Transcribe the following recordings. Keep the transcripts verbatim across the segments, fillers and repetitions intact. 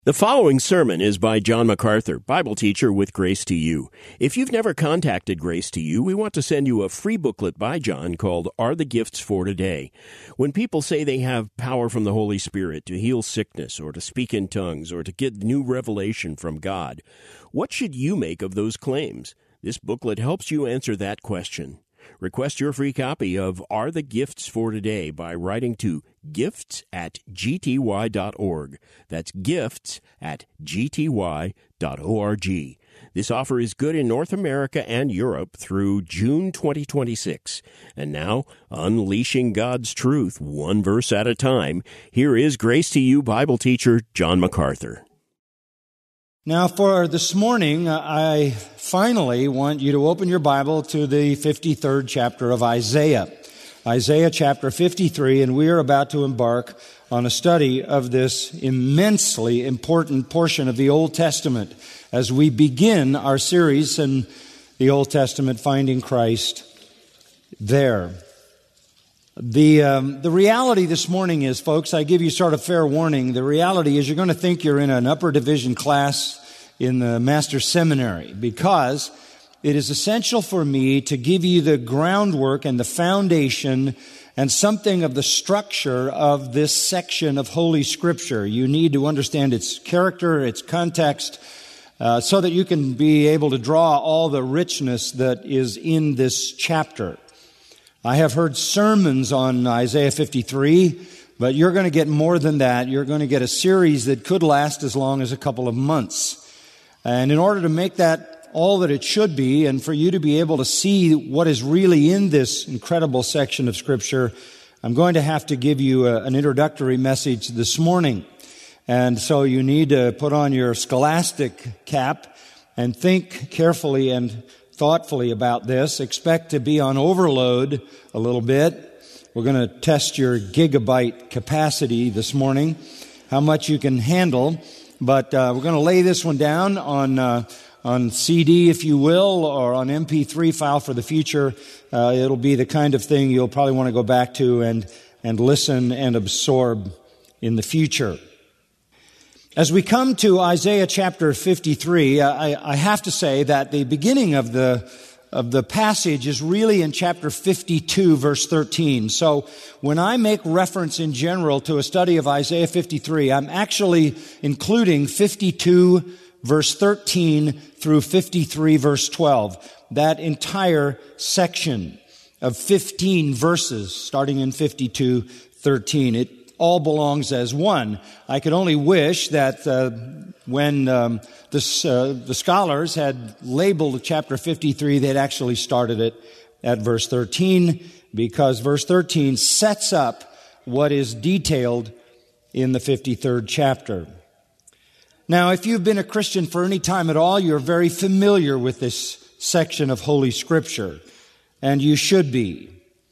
The following sermon is by John MacArthur, Bible teacher with Grace to You. If you've never contacted Grace to You, we want to send you a free booklet by John called Are the Gifts for Today? When people say they have power from the Holy Spirit to heal sickness or to speak in tongues or to get new revelation from God, what should you make of those claims? This booklet helps you answer that question. Request your free copy of Are the Gifts for Today by writing to gifts at g t y dot org. That's gifts at g t y dot org. This offer is good in North America and Europe through June twenty twenty-six. And now, unleashing God's truth one verse at a time, here is Grace to You Bible teacher John MacArthur. Now, for this morning, I finally want you to open your Bible to the fifty-third chapter of Isaiah. Isaiah chapter fifty-three, and we are about to embark on a study of this immensely important portion of the Old Testament as we begin our series in the Old Testament, Finding Christ There. The um, the reality this morning is, folks, I give you sort of fair warning. The reality is you're going to think you're in an upper division class in the Master's Seminary, because it is essential for me to give you the groundwork and the foundation and something of the structure of this section of Holy Scripture. You need to understand its character, its context, uh, so that you can be able to draw all the richness that is in this chapter. I have heard sermons on Isaiah fifty-three, but you're going to get more than that. You're going to get a series that could last as long as a couple of months. And in order to make that all that it should be, and for you to be able to see what is really in this incredible section of Scripture, I'm going to have to give you a, an introductory message this morning. And so you need to put on your scholastic cap and think carefully and thoughtfully about this. Expect to be on overload a little bit. We're going to test your gigabyte capacity this morning, how much you can handle. But uh, we're going to lay this one down on uh, on C D, if you will, or on M P three file for the future. Uh, it'll be the kind of thing you'll probably want to go back to and and listen and absorb in the future. As we come to Isaiah chapter fifty-three, I, I have to say that the beginning of the of the passage is really in chapter fifty-two, verse thirteen. So when I make reference in general to a study of Isaiah fifty-three, I'm actually including fifty-two, verse thirteen through fifty-three, verse twelve. That entire section of fifteen verses, starting in fifty-two, thirteen. It all belongs as one. I could only wish that uh, when um, this, uh, the scholars had labeled chapter fifty-three, they'd actually started it at verse thirteen, because verse thirteen sets up what is detailed in the fifty-third chapter. Now, if you've been a Christian for any time at all, you're very familiar with this section of Holy Scripture, and you should be.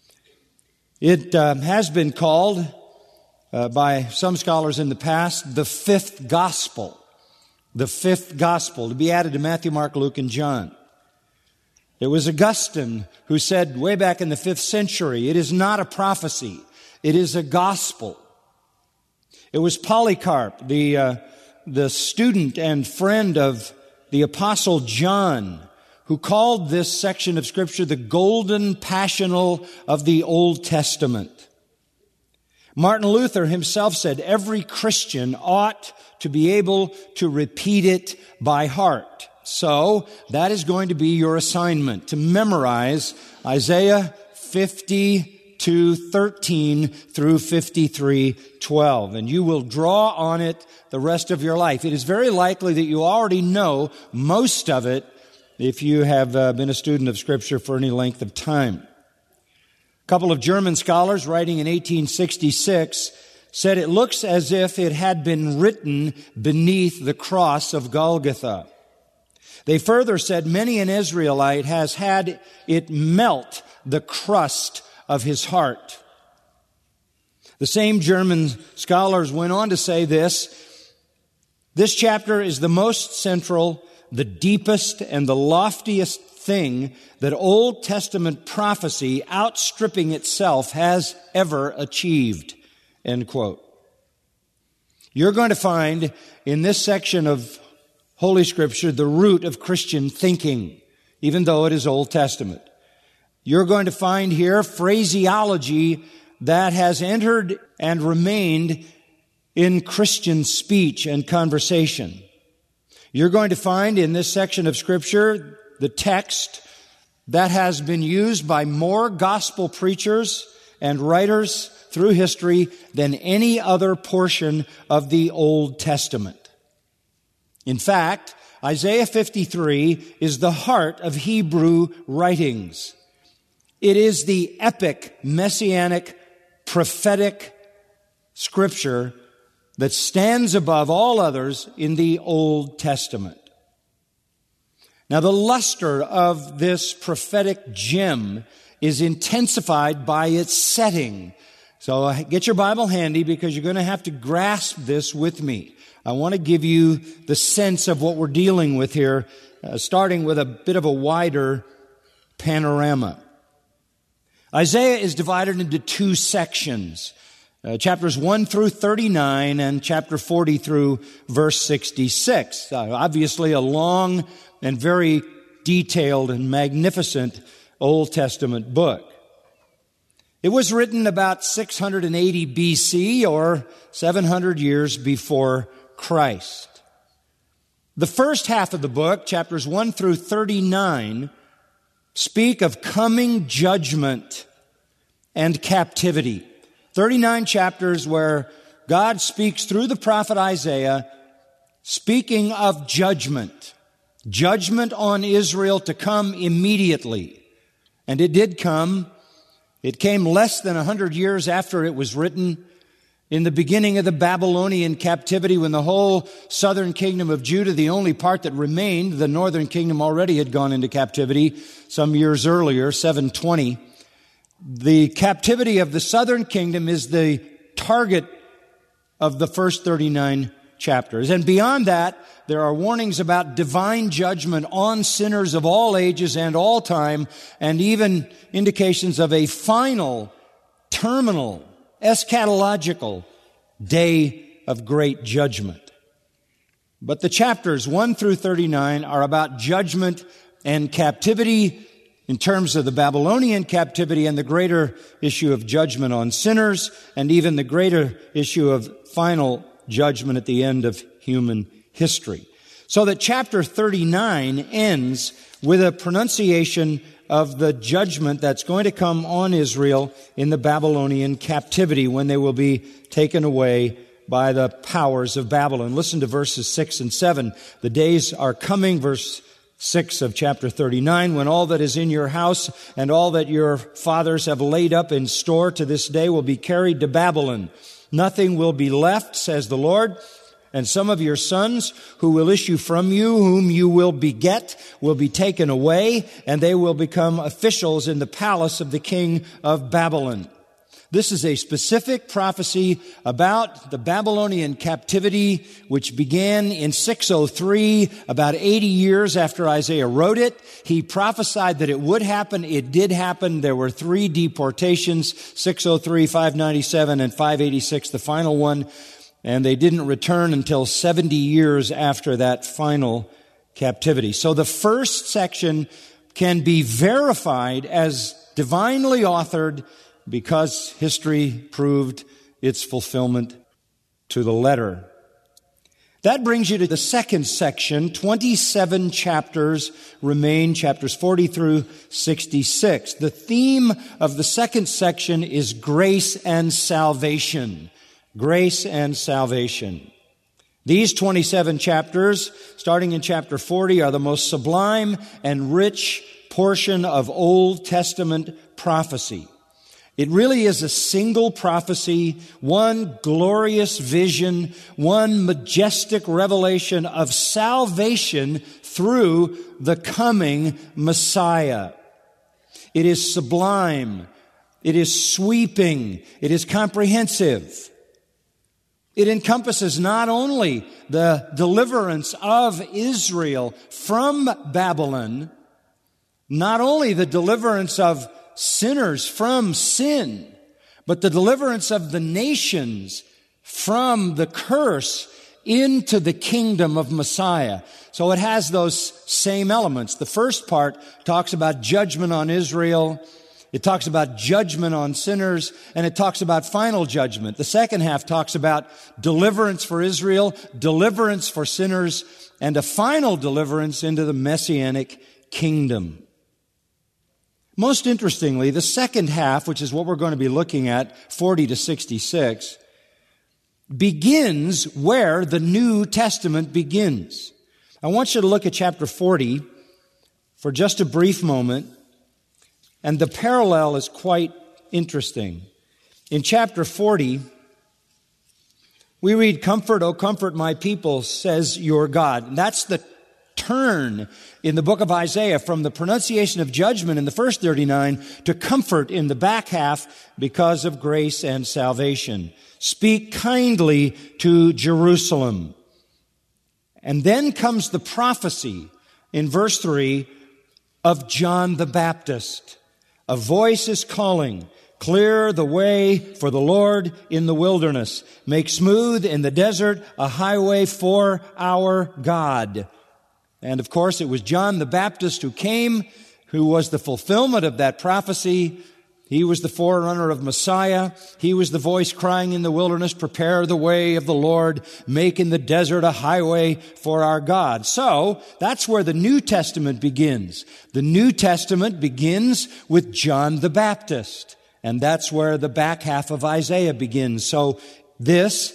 It uh, has been called Uh, by some scholars in the past, the fifth gospel. The fifth gospel, to be added to Matthew, Mark, Luke, and John. It was Augustine who said way back in the fifth century, it is not a prophecy, it is a gospel. It was Polycarp, the, uh, the student and friend of the Apostle John, who called this section of Scripture the golden passional of the Old Testament. Martin Luther himself said every Christian ought to be able to repeat it by heart. So that is going to be your assignment, to memorize Isaiah fifty-two thirteen through fifty-three twelve. And you will draw on it the rest of your life. It is very likely that you already know most of it if you have uh, been a student of Scripture for any length of time. A couple of German scholars writing in eighteen sixty-six said it looks as if it had been written beneath the cross of Golgotha. They further said many an Israelite has had it melt the crust of his heart. The same German scholars went on to say this: this chapter is the most central, the deepest, and the loftiest thing that Old Testament prophecy, outstripping itself, has ever achieved. End quote. You're going to find in this section of Holy Scripture the root of Christian thinking, even though it is Old Testament. You're going to find here phraseology that has entered and remained in Christian speech and conversation. You're going to find in this section of Scripture the text that has been used by more gospel preachers and writers through history than any other portion of the Old Testament. In fact, Isaiah fifty-three is the heart of Hebrew writings. It is the epic, messianic, prophetic scripture that stands above all others in the Old Testament. Now, the luster of this prophetic gem is intensified by its setting. So get your Bible handy because you're going to have to grasp this with me. I want to give you the sense of what we're dealing with here, uh, starting with a bit of a wider panorama. Isaiah is divided into two sections, uh, chapters one through thirty-nine and chapter forty through verse sixty-six. Uh, obviously a long and very detailed and magnificent Old Testament book. It was written about six hundred eighty B C or seven hundred years before Christ. The first half of the book, chapters one through thirty-nine, speak of coming judgment and captivity. thirty-nine chapters where God speaks through the prophet Isaiah, speaking of judgment. Judgment on Israel to come immediately. And it did come. It came less than a hundred years after it was written, in the beginning of the Babylonian captivity, when the whole southern kingdom of Judah, the only part that remained, the northern kingdom already had gone into captivity some years earlier, seven twenty. The captivity of the southern kingdom is the target of the first thirty-nine chapters. And beyond that, there are warnings about divine judgment on sinners of all ages and all time, and even indications of a final, terminal, eschatological day of great judgment. But the chapters one through thirty-nine are about judgment and captivity in terms of the Babylonian captivity and the greater issue of judgment on sinners, and even the greater issue of final judgment at the end of human history. So that chapter thirty-nine ends with a pronunciation of the judgment that's going to come on Israel in the Babylonian captivity when they will be taken away by the powers of Babylon. Listen to verses six and seven. The days are coming, verse six of chapter thirty-nine, when all that is in your house and all that your fathers have laid up in store to this day will be carried to Babylon. Nothing will be left, says the Lord. And some of your sons who will issue from you, whom you will beget, will be taken away, and they will become officials in the palace of the king of Babylon. This is a specific prophecy about the Babylonian captivity, which began in six oh three, about eighty years after Isaiah wrote it. He prophesied that it would happen. It did happen. There were three deportations, six oh three, five ninety-seven, and five eighty-six, the final one. And they didn't return until seventy years after that final captivity. So the first section can be verified as divinely authored because history proved its fulfillment to the letter. That brings you to the second section. twenty-seven chapters remain, chapters forty through sixty-six. The theme of the second section is grace and salvation. Grace and salvation. These twenty-seven chapters, starting in chapter forty, are the most sublime and rich portion of Old Testament prophecy. It really is a single prophecy, one glorious vision, one majestic revelation of salvation through the coming Messiah. It is sublime. It is sweeping. It is comprehensive. It encompasses not only the deliverance of Israel from Babylon, not only the deliverance of sinners from sin, but the deliverance of the nations from the curse into the kingdom of Messiah. So it has those same elements. The first part talks about judgment on Israel. It talks about judgment on sinners, and it talks about final judgment. The second half talks about deliverance for Israel, deliverance for sinners, and a final deliverance into the Messianic kingdom. Most interestingly, the second half, which is what we're going to be looking at, forty to sixty-six, begins where the New Testament begins. I want you to look at chapter forty for just a brief moment, and the parallel is quite interesting. In chapter forty, we read, "Comfort, O comfort my people, says your God." And that's the turn in the book of Isaiah from the pronunciation of judgment in the first thirty-nine to comfort in the back half because of grace and salvation. Speak kindly to Jerusalem. And then comes the prophecy in verse three of John the Baptist. A voice is calling, "Clear the way for the Lord in the wilderness. Make smooth in the desert a highway for our God." And of course, it was John the Baptist who came, who was the fulfillment of that prophecy. He was the forerunner of Messiah. He was the voice crying in the wilderness, "Prepare the way of the Lord, make in the desert a highway for our God." So, that's where the New Testament begins. The New Testament begins with John the Baptist. And that's where the back half of Isaiah begins. So, this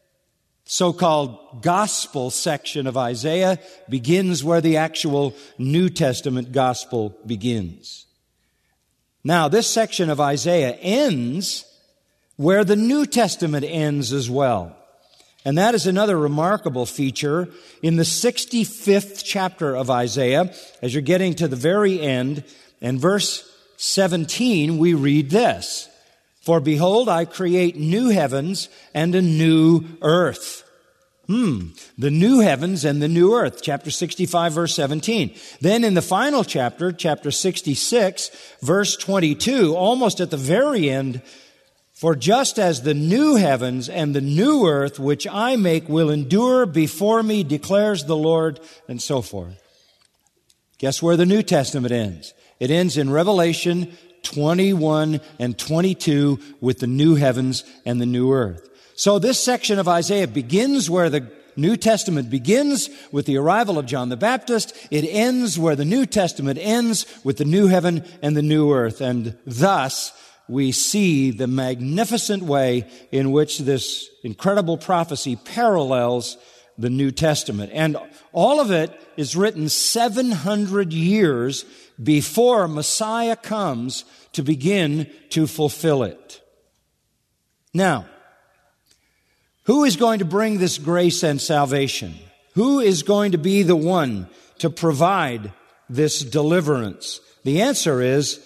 so-called gospel section of Isaiah begins where the actual New Testament gospel begins. Now, this section of Isaiah ends where the New Testament ends as well. And that is another remarkable feature. In the sixty-fifth chapter of Isaiah, as you're getting to the very end, and verse seventeen, we read this, "For behold, I create new heavens and a new earth." Hmm, the new heavens and the new earth, chapter sixty-five, verse seventeen. Then in the final chapter, chapter sixty-six, verse twenty-two, almost at the very end, "For just as the new heavens and the new earth which I make will endure before me, declares the Lord," and so forth. Guess where the New Testament ends? It ends in Revelation twenty-one and twenty-two with the new heavens and the new earth. So this section of Isaiah begins where the New Testament begins with the arrival of John the Baptist. It ends where the New Testament ends with the new heaven and the new earth. And thus we see the magnificent way in which this incredible prophecy parallels the New Testament. And all of it is written seven hundred years before Messiah comes to begin to fulfill it. Now, who is going to bring this grace and salvation? Who is going to be the one to provide this deliverance? The answer is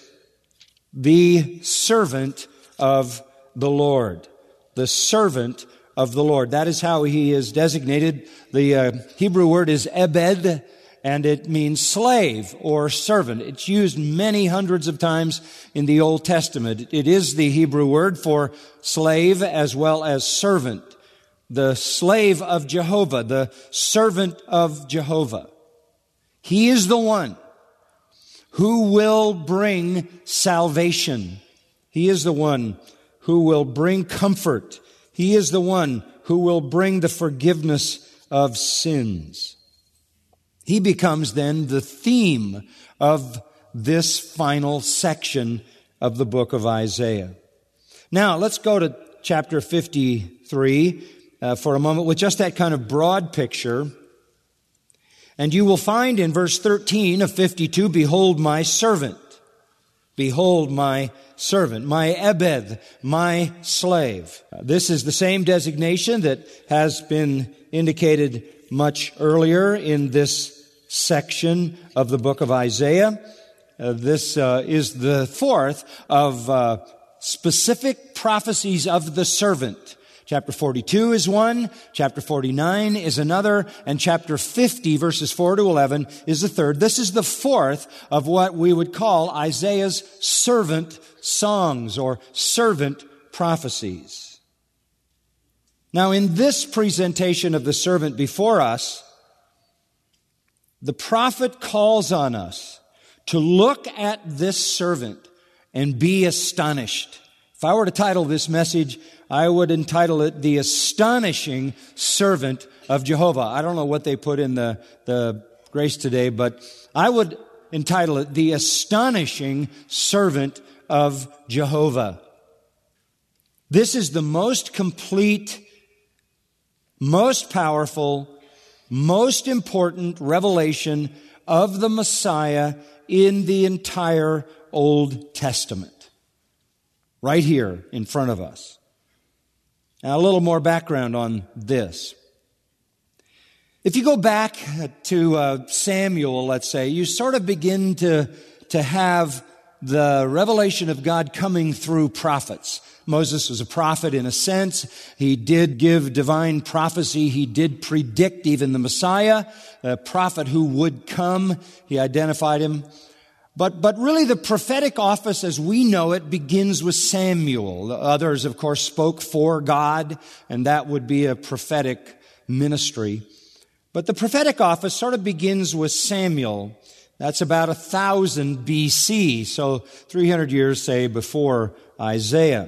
the servant of the Lord. The servant of the Lord. That is how he is designated. The uh, Hebrew word is ebed, and it means slave or servant. It's used many hundreds of times in the Old Testament. It is the Hebrew word for slave as well as servant. The slave of Jehovah, the servant of Jehovah. He is the one who will bring salvation. He is the one who will bring comfort. He is the one who will bring the forgiveness of sins. He becomes then the theme of this final section of the book of Isaiah. Now, let's go to chapter fifty-three. Uh, for a moment with just that kind of broad picture. And you will find in verse thirteen of fifty-two, "Behold my servant. Behold my servant, my ebed, my slave." Uh, this is the same designation that has been indicated much earlier in this section of the book of Isaiah. Uh, this uh, is the fourth of uh, specific prophecies of the servant. Chapter forty-two is one, chapter forty-nine is another, and chapter fifty, verses four to eleven, is the third. This is the fourth of what we would call Isaiah's servant songs or servant prophecies. Now, in this presentation of the servant before us, the prophet calls on us to look at this servant and be astonished. If I were to title this message, I would entitle it The Astonishing Servant of Jehovah. I don't know what they put in the, the Grace Today, but I would entitle it The Astonishing Servant of Jehovah. This is the most complete, most powerful, most important revelation of the Messiah in the entire Old Testament. Right here in front of us. Now, a little more background on this. If you go back to uh, Samuel, let's say, you sort of begin to, to have the revelation of God coming through prophets. Moses was a prophet in a sense. He did give divine prophecy. He did predict even the Messiah, a prophet who would come. He identified him. But, but really the prophetic office as we know it begins with Samuel. The others, of course, spoke for God, and that would be a prophetic ministry. But the prophetic office sort of begins with Samuel. That's about a thousand B C, so three hundred years, say, before Isaiah.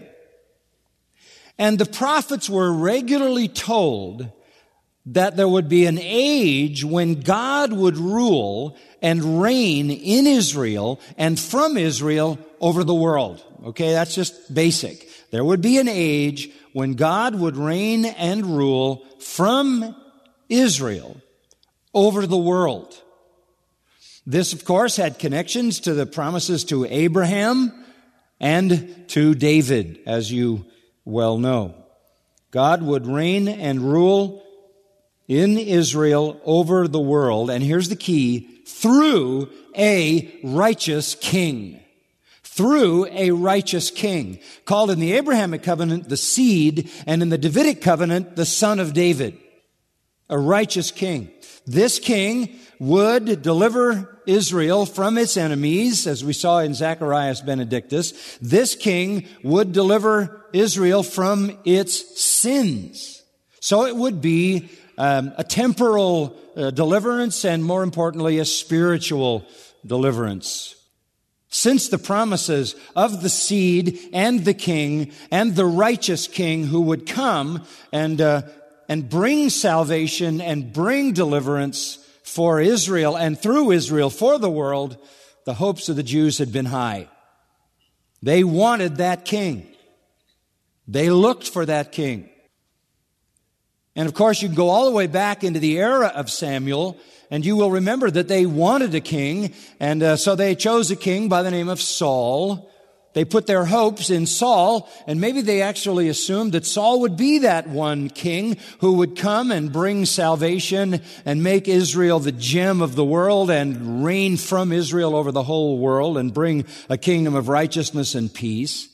And the prophets were regularly told that there would be an age when God would rule and reign in Israel and from Israel over the world. Okay, that's just basic. There would be an age when God would reign and rule from Israel over the world. This, of course, had connections to the promises to Abraham and to David, as you well know. God would reign and rule in Israel over the world, and here's the key, through a righteous king. Through a righteous king, called in the Abrahamic covenant the seed, and in the Davidic covenant the son of David. A righteous king. This king would deliver Israel from its enemies, as we saw in Zacharias Benedictus. This king would deliver Israel from its sins. So it would be um, a temporal uh, deliverance and, more importantly, a spiritual deliverance. Since the promises of the seed and the king and the righteous king who would come and uh, and bring salvation and bring deliverance for Israel and through Israel for the world, the hopes of the Jews had been high. They wanted that king. They looked for that king. And of course, you can go all the way back into the era of Samuel, and you will remember that they wanted a king, and uh, so they chose a king by the name of Saul. They put their hopes in Saul, and maybe they actually assumed that Saul would be that one king who would come and bring salvation and make Israel the gem of the world and reign from Israel over the whole world and bring a kingdom of righteousness and peace.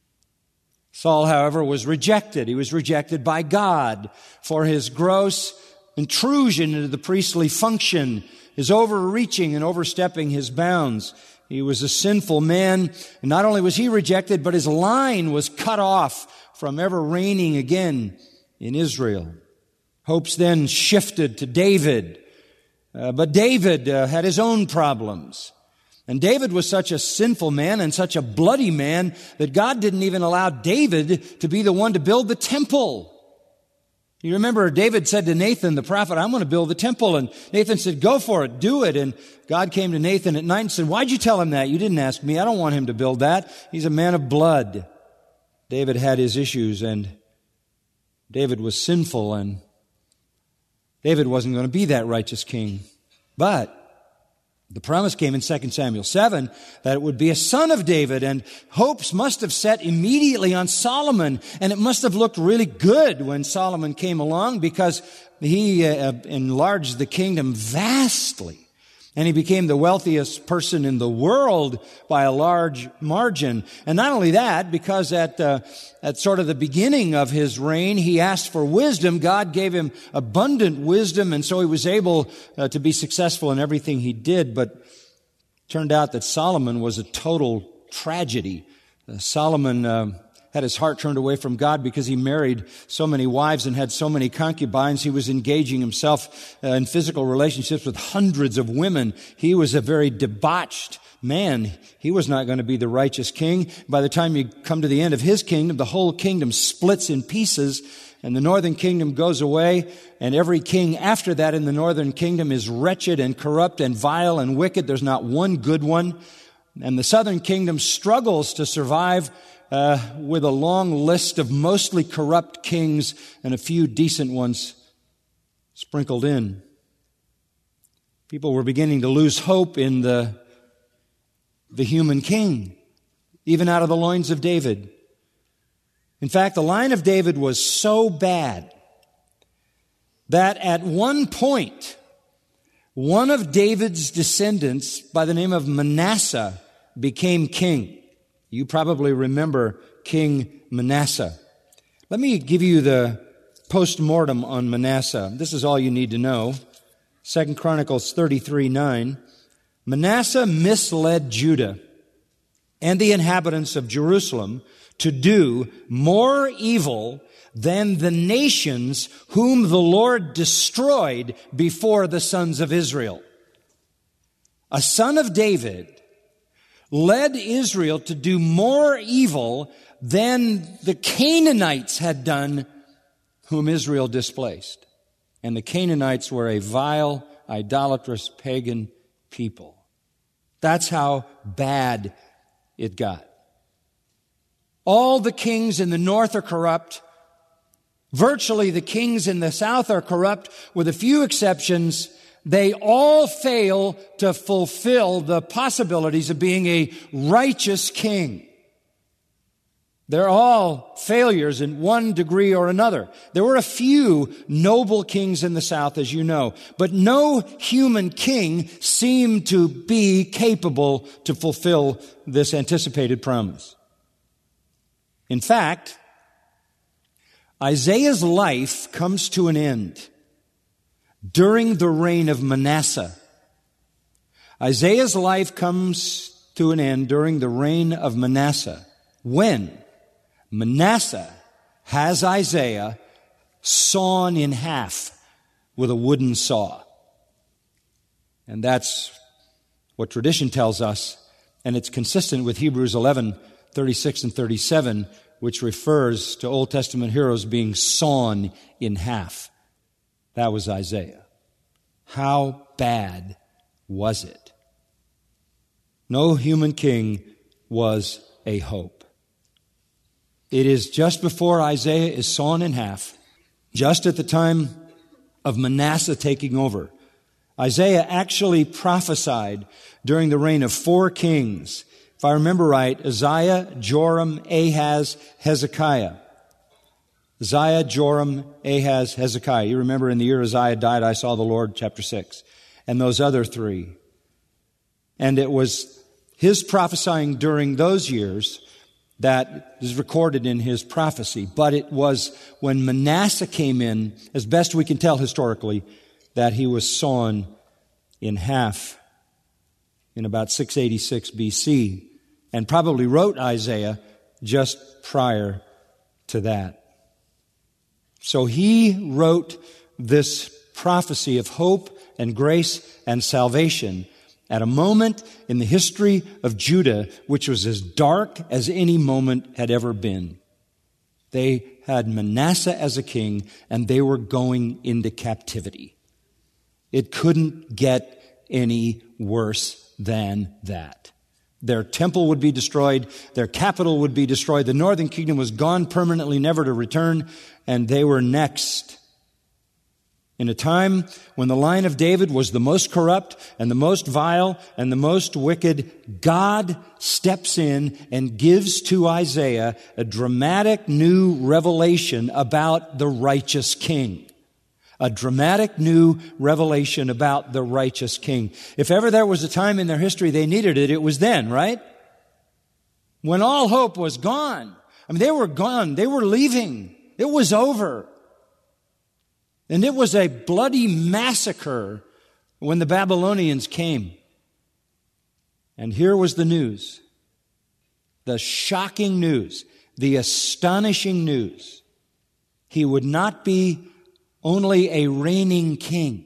Saul, however, was rejected. He was rejected by God for his gross intrusion into the priestly function, his overreaching and overstepping his bounds. He was a sinful man, and not only was he rejected, but his line was cut off from ever reigning again in Israel. Hopes then shifted to David, uh, but David uh, had his own problems. And David was such a sinful man and such a bloody man that God didn't even allow David to be the one to build the temple. You remember David said to Nathan, the prophet, I'm going to build the temple. And Nathan said, go for it, do it. And God came to Nathan at night and said, why'd you tell him that? You didn't ask me. I don't want him to build that. He's a man of blood. David had his issues, and David was sinful, and David wasn't going to be that righteous king. But the promise came in Second Samuel seven that it would be a son of David, and hopes must have set immediately on Solomon, and it must have looked really good when Solomon came along because he uh, enlarged the kingdom vastly, and he became the wealthiest person in the world by a large margin. And not only that, because at uh, at sort of the beginning of his reign, he asked for wisdom. God gave him abundant wisdom, and so he was able uh, to be successful in everything he did. But it turned out that Solomon was a total tragedy. Uh, Solomon uh, had his heart turned away from God because he married so many wives and had so many concubines. He was engaging himself uh, in physical relationships with hundreds of women. He was a very debauched man. He was not going to be the righteous king. By the time you come to the end of his kingdom, the whole kingdom splits in pieces, and the northern kingdom goes away, and every king after that in the northern kingdom is wretched and corrupt and vile and wicked. There's not one good one. And the southern kingdom struggles to survive uh, with a long list of mostly corrupt kings and a few decent ones sprinkled in. People were beginning to lose hope in the, the human king, even out of the loins of David. In fact, the line of David was so bad that at one point, one of David's descendants by the name of Manasseh became king. You probably remember King Manasseh. Let me give you the post-mortem on Manasseh. This is all you need to know. Second Chronicles thirty-three nine. Manasseh misled Judah and the inhabitants of Jerusalem to do more evil than the nations whom the Lord destroyed before the sons of Israel. A son of David led Israel to do more evil than the Canaanites had done, whom Israel displaced. And the Canaanites were a vile, idolatrous, pagan people. That's how bad it got. All the kings in the north are corrupt. Virtually the kings in the south are corrupt, with a few exceptions. They all fail to fulfill the possibilities of being a righteous king. They're all failures in one degree or another. There were a few noble kings in the south, as you know, but no human king seemed to be capable to fulfill this anticipated promise. In fact, Isaiah's life comes to an end during the reign of Manasseh. Isaiah's life comes to an end during the reign of Manasseh, when Manasseh has Isaiah sawn in half with a wooden saw. And that's what tradition tells us, and it's consistent with Hebrews eleven thirty-six and thirty-seven, which refers to Old Testament heroes being sawn in half. That was Isaiah. How bad was it? No human king was a hope. It is just before Isaiah is sawn in half, just at the time of Manasseh taking over. Isaiah actually prophesied during the reign of four kings. If I remember right, Uzziah, Joram, Ahaz, Hezekiah. Uzziah, Joram, Ahaz, Hezekiah. You remember in the year Uzziah died, I saw the Lord, chapter six. And those other three. And it was his prophesying during those years that is recorded in his prophecy. But it was when Manasseh came in, as best we can tell historically, that he was sawn in half in about six eighty-six B C, and probably wrote Isaiah just prior to that. So he wrote this prophecy of hope and grace and salvation at a moment in the history of Judah which was as dark as any moment had ever been. They had Manasseh as a king, and they were going into captivity. It couldn't get any worse than that. Their temple would be destroyed. Their capital would be destroyed. The northern kingdom was gone permanently, never to return. And they were next. In a time when the line of David was the most corrupt and the most vile and the most wicked, God steps in and gives to Isaiah a dramatic new revelation about the righteous king. A dramatic new revelation about the righteous king. If ever there was a time in their history they needed it, it was then, right? When all hope was gone. I mean, they were gone. They were leaving. It was over. And it was a bloody massacre when the Babylonians came. And here was the news. The shocking news the astonishing news. He would not be only a reigning king.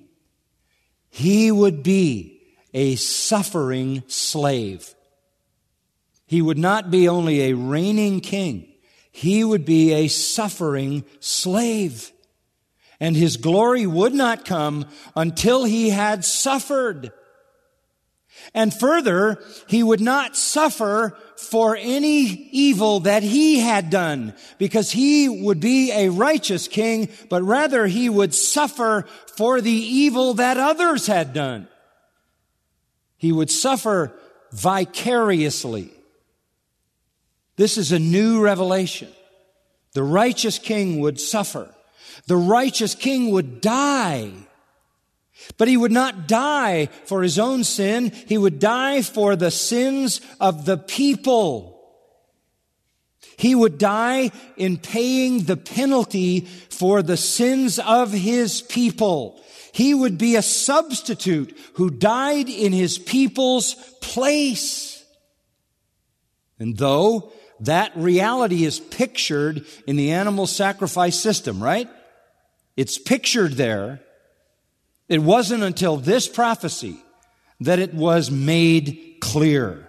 He would be a suffering slave. He would not be only a reigning king. He would be a suffering slave. And his glory would not come until he had suffered. And further, he would not suffer for any evil that he had done, because he would be a righteous king, but rather he would suffer for the evil that others had done. He would suffer vicariously. This is a new revelation. The righteous king would suffer. The righteous king would die. But he would not die for his own sin. He would die for the sins of the people. He would die in paying the penalty for the sins of his people. He would be a substitute who died in his people's place. And though that reality is pictured in the animal sacrifice system, right? It's pictured there. It wasn't until this prophecy that it was made clear.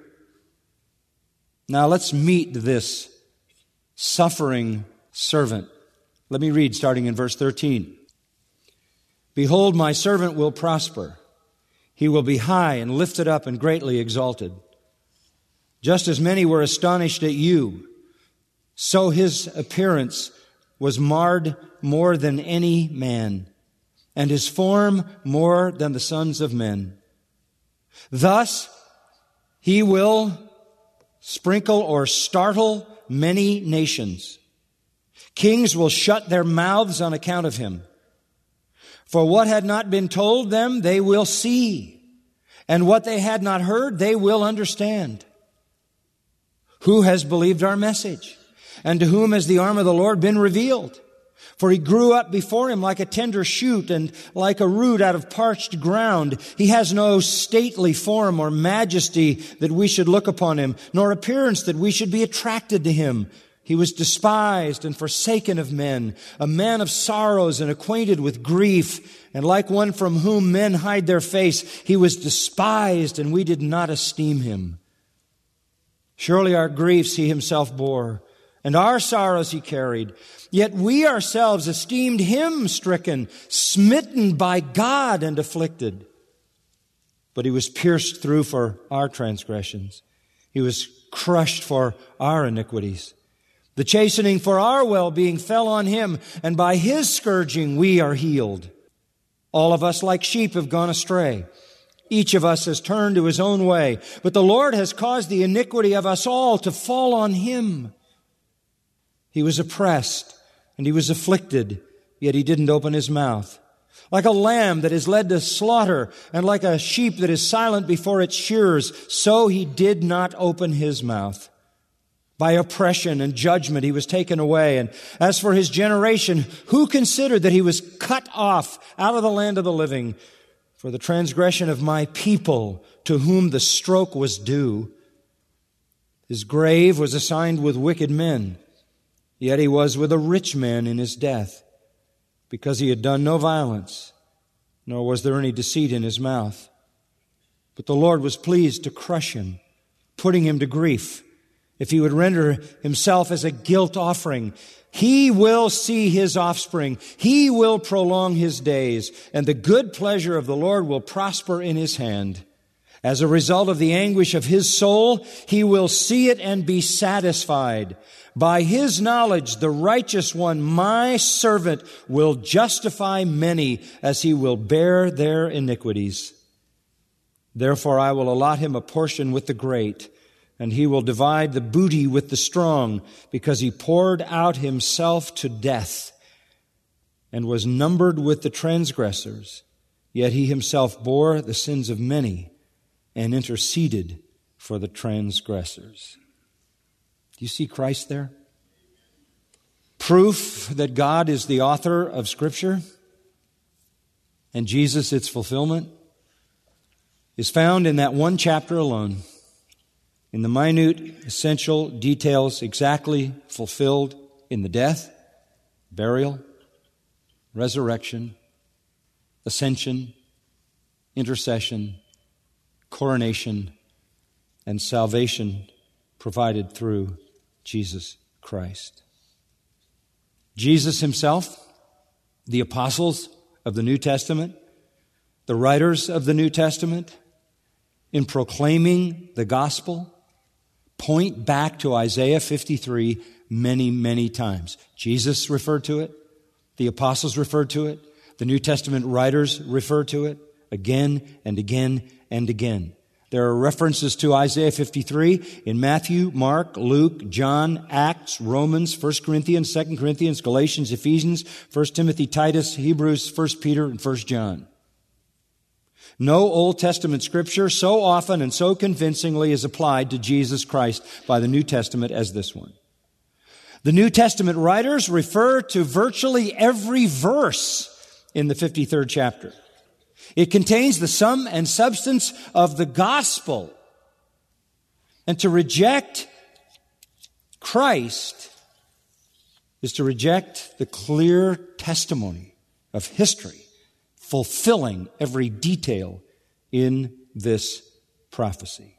Now let's meet this suffering servant. Let me read starting in verse thirteen. Behold, my servant will prosper. He will be high and lifted up and greatly exalted. Just as many were astonished at you, so his appearance was marred more than any man, and his form more than the sons of men. Thus he will sprinkle or startle many nations. Kings will shut their mouths on account of him. For what had not been told them, they will see, and what they had not heard, they will understand. Who has believed our message? And to whom has the arm of the Lord been revealed? For he grew up before him like a tender shoot and like a root out of parched ground. He has no stately form or majesty that we should look upon him, nor appearance that we should be attracted to him. He was despised and forsaken of men, a man of sorrows and acquainted with grief, and like one from whom men hide their face, he was despised, and we did not esteem him. Surely our griefs he himself bore, and our sorrows he carried. Yet we ourselves esteemed him stricken, smitten by God, and afflicted. But he was pierced through for our transgressions. He was crushed for our iniquities. The chastening for our well-being fell on him, and by his scourging we are healed. All of us like sheep have gone astray. Each of us has turned to his own way, but the Lord has caused the iniquity of us all to fall on him. He was oppressed and he was afflicted, yet he didn't open his mouth. Like a lamb that is led to slaughter, and like a sheep that is silent before its shearers, so he did not open his mouth. By oppression and judgment he was taken away. And as for his generation, who considered that he was cut off out of the land of the living? For the transgression of my people, to whom the stroke was due. His grave was assigned with wicked men, yet he was with a rich man in his death, because he had done no violence, nor was there any deceit in his mouth. But the Lord was pleased to crush him, putting him to grief. If he would render himself as a guilt offering, he will see his offspring. He will prolong his days, and the good pleasure of the Lord will prosper in his hand. As a result of the anguish of his soul, he will see it and be satisfied. By his knowledge, the righteous one, my servant, will justify many, as he will bear their iniquities. Therefore I will allot him a portion with the great, and he will divide the booty with the strong, because he poured out himself to death and was numbered with the transgressors. Yet he himself bore the sins of many and interceded for the transgressors. Do you see Christ there? Proof that God is the author of Scripture and Jesus its fulfillment is found in that one chapter alone. in the minute, essential details exactly fulfilled in the death, burial, resurrection, ascension, intercession, coronation, and salvation provided through Jesus Christ. Jesus himself, the apostles of the New Testament, the writers of the New Testament, in proclaiming the gospel, point back to Isaiah fifty-three many, many times. Jesus referred to it. The apostles referred to it. The New Testament writers refer to it again and again and again. There are references to Isaiah fifty-three in Matthew, Mark, Luke, John, Acts, Romans, First Corinthians, Second Corinthians, Galatians, Ephesians, First Timothy, Titus, Hebrews, First Peter, and First John. No Old Testament scripture so often and so convincingly is applied to Jesus Christ by the New Testament as this one. The New Testament writers refer to virtually every verse in the fifty-third chapter. It contains the sum and substance of the gospel. And to reject Christ is to reject the clear testimony of history, fulfilling every detail in this prophecy.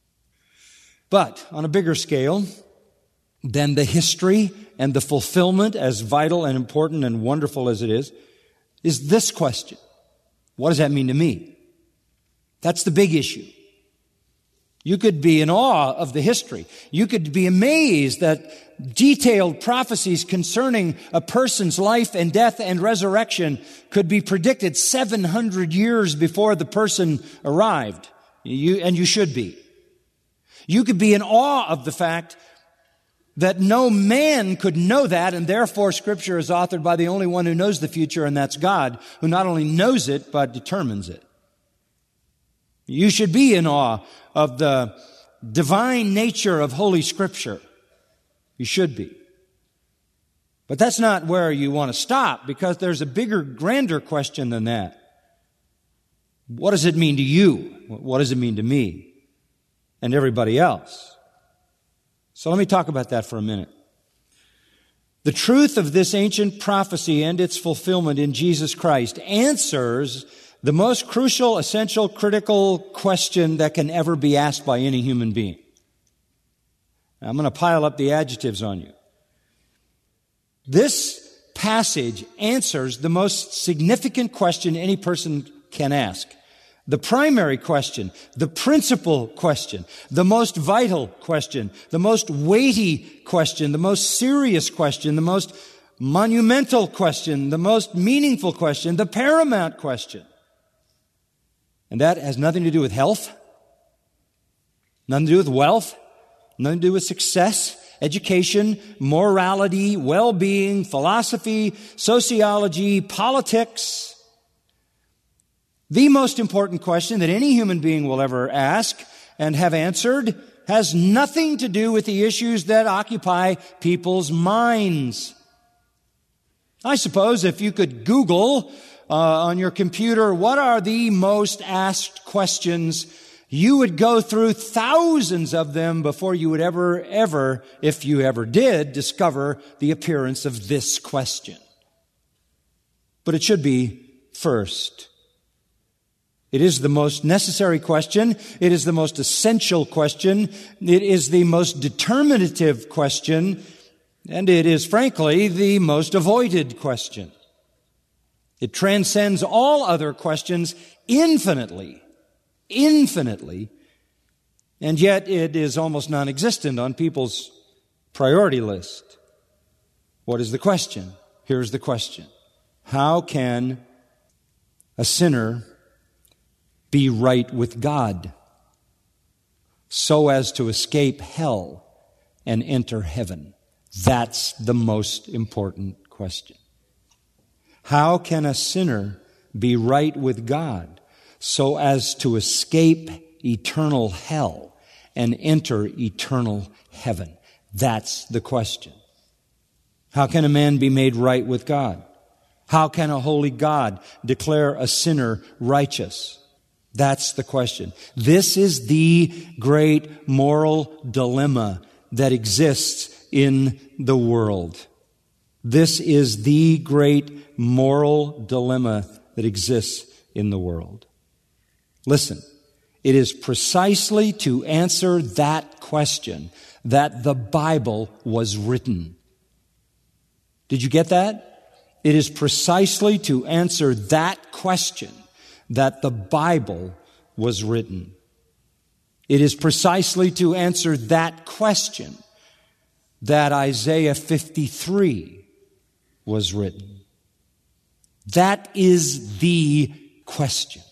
But on a bigger scale than the history and the fulfillment, as vital and important and wonderful as it is, is this question. What does that mean to me? That's the big issue. You could be in awe of the history. You could be amazed that detailed prophecies concerning a person's life and death and resurrection could be predicted seven hundred years before the person arrived. You, and you should be. You could be in awe of the fact that no man could know that, and therefore Scripture is authored by the only one who knows the future, and that's God, who not only knows it, but determines it. You should be in awe of the divine nature of Holy Scripture. You should be. But that's not where you want to stop, because there's a bigger, grander question than that. What does it mean to you? What does it mean to me and everybody else? So let me talk about that for a minute. The truth of this ancient prophecy and its fulfillment in Jesus Christ answers the most crucial, essential, critical question that can ever be asked by any human being. I'm going to pile up the adjectives on you. This passage answers the most significant question any person can ask. The primary question, the principal question, the most vital question, the most weighty question, the most serious question, the most monumental question, the most meaningful question, the paramount question. And that has nothing to do with health, nothing to do with wealth, nothing to do with success, education, morality, well-being, philosophy, sociology, politics. The most important question that any human being will ever ask and have answered has nothing to do with the issues that occupy people's minds. I suppose if you could Google uh, on your computer, what are the most asked questions, you would go through thousands of them before you would ever, ever, if you ever did, discover the appearance of this question. But it should be first. It is the most necessary question. It is the most essential question. It is the most determinative question. And it is, frankly, the most avoided question. It transcends all other questions infinitely, infinitely. And yet it is almost non-existent on people's priority list. What is the question? Here's the question. How can a sinner be right with God so as to escape hell and enter heaven? That's the most important question. How can a sinner be right with God so as to escape eternal hell and enter eternal heaven? That's the question. How can a man be made right with God? How can a holy God declare a sinner righteous? That's the question. This is the great moral dilemma that exists in the world. This is the great moral dilemma that exists in the world. Listen, it is precisely to answer that question that the Bible was written. Did you get that? It is precisely to answer that question that the Bible was written. It is precisely to answer that question that Isaiah fifty-three was written. That is the question.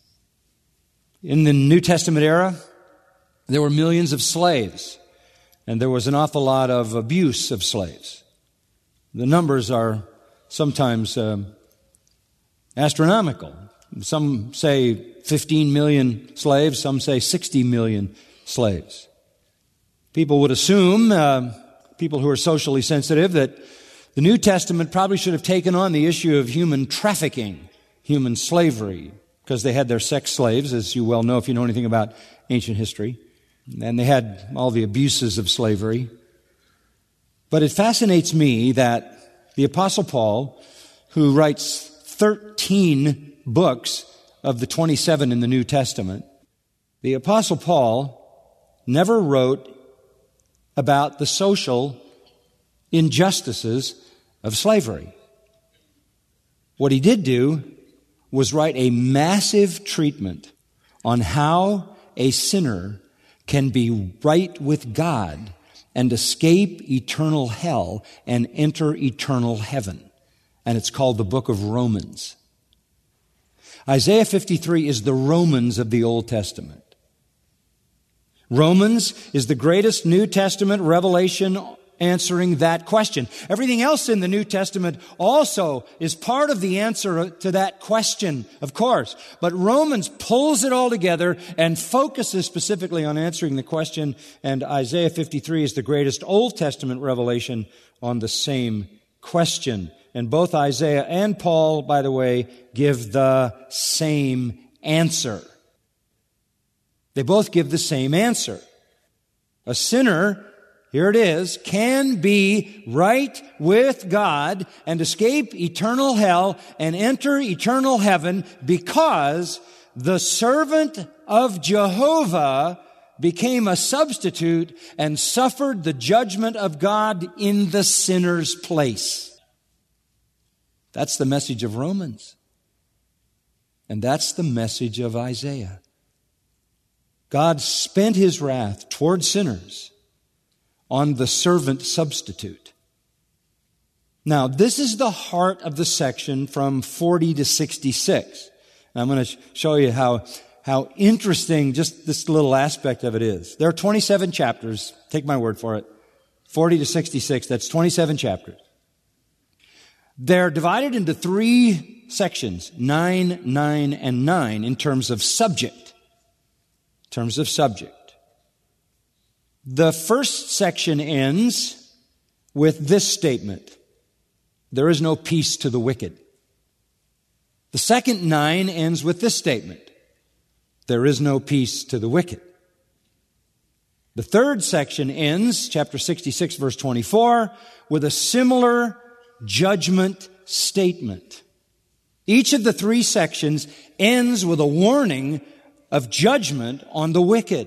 In the New Testament era, there were millions of slaves, and there was an awful lot of abuse of slaves. The numbers are sometimes uh, astronomical. Some say fifteen million slaves, some say sixty million slaves. People would assume, uh, people who are socially sensitive, that the New Testament probably should have taken on the issue of human trafficking, human slavery, because they had their sex slaves, as you well know if you know anything about ancient history. And they had all the abuses of slavery. But it fascinates me that the Apostle Paul, who writes thirteen books of the twenty-seven in the New Testament, the Apostle Paul never wrote about the social injustices of slavery. What he did do was write a massive treatment on how a sinner can be right with God and escape eternal hell and enter eternal heaven. And it's called the book of Romans. Isaiah fifty-three is the Romans of the Old Testament. Romans is the greatest New Testament revelation answering that question. Everything else in the New Testament also is part of the answer to that question, of course. But Romans pulls it all together and focuses specifically on answering the question, and Isaiah fifty-three is the greatest Old Testament revelation on the same question. And both Isaiah and Paul, by the way, give the same answer. They both give the same answer. A sinner, here it is, can be right with God and escape eternal hell and enter eternal heaven because the servant of Jehovah became a substitute and suffered the judgment of God in the sinner's place. That's the message of Romans. And that's the message of Isaiah. God spent His wrath toward sinners on the servant substitute. Now, this is the heart of the section from forty to sixty-six. And I'm going to show you how, how interesting just this little aspect of it is. There are twenty-seven chapters. Take my word for it. forty to sixty-six, that's twenty-seven chapters. They're divided into three sections, nine, nine, and nine, in terms of subject. In terms of subject. The first section ends with this statement: there is no peace to the wicked. The second nine ends with this statement: there is no peace to the wicked. The third section ends, chapter sixty-six, verse twenty-four, with a similar judgment statement. Each of the three sections ends with a warning of judgment on the wicked.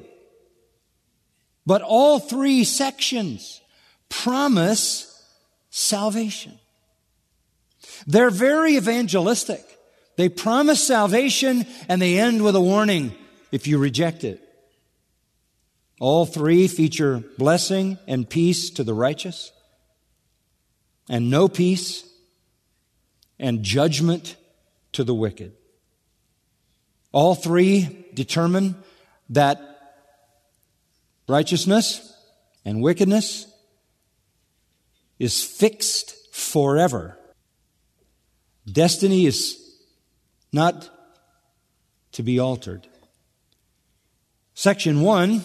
But all three sections promise salvation. They're very evangelistic. They promise salvation and they end with a warning if you reject it. All three feature blessing and peace to the righteous, and no peace and judgment to the wicked. All three determine that righteousness and wickedness is fixed forever. Destiny is not to be altered. Section one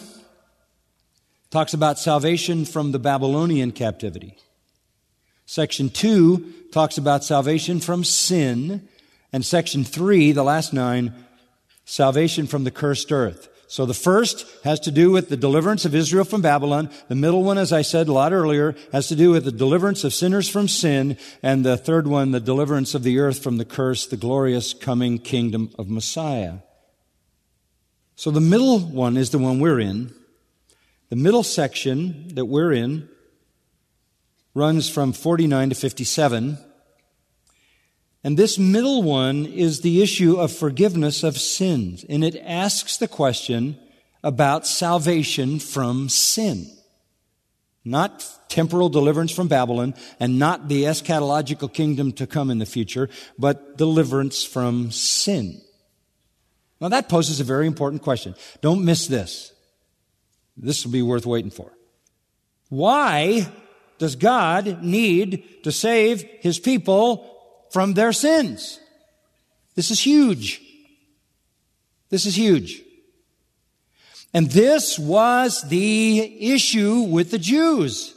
talks about salvation from the Babylonian captivity. Section two talks about salvation from sin. And section three, the last nine, Salvation from the cursed earth. So the first has to do with the deliverance of Israel from Babylon. The middle one, as I said a lot earlier, has to do with the deliverance of sinners from sin. And the third one, the deliverance of the earth from the curse, the glorious coming kingdom of Messiah. So the middle one is the one we're in. The middle section that we're in runs from forty-nine to fifty-seven. And this middle one is the issue of forgiveness of sins. And it asks the question about salvation from sin. Not temporal deliverance from Babylon and not the eschatological kingdom to come in the future, but deliverance from sin. Now that poses a very important question. Don't miss this. This will be worth waiting for. Why does God need to save His people from their sins? This is huge. This is huge. And this was the issue with the Jews.